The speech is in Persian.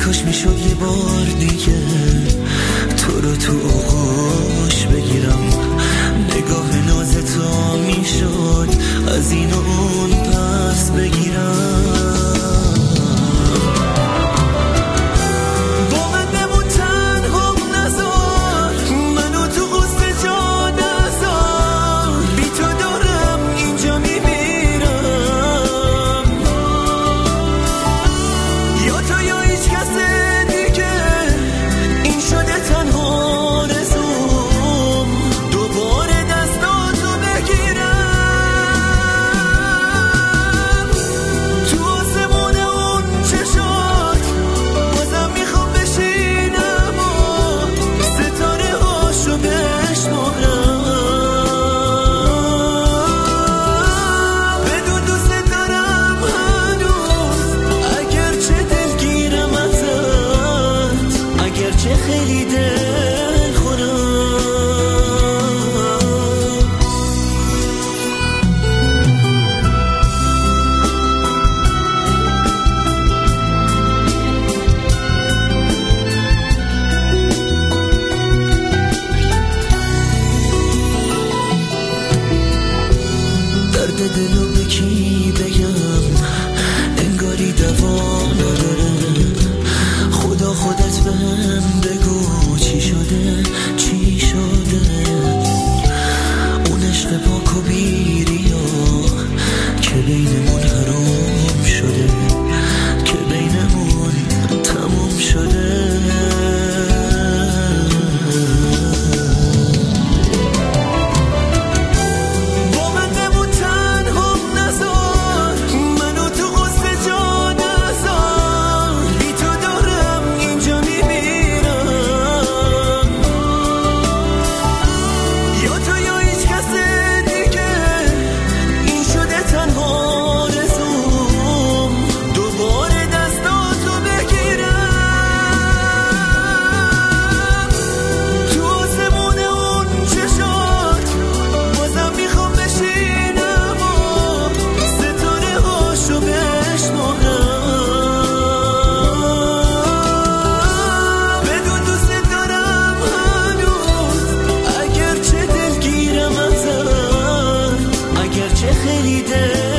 کاش میشد یه بار دیگه تو رو تو آغوش بگیرم، نگاه ناز تو میشد از این و اون پس بگیرم. خیلی دل خورم درد دلو به کی بگم، انگاری دوا نداره. خدا خودت بهم بگو چی شده چی شده. اون عشق پاک و بیریا که بینمون حرام شده، که بینمون تموم شده. خیلی دل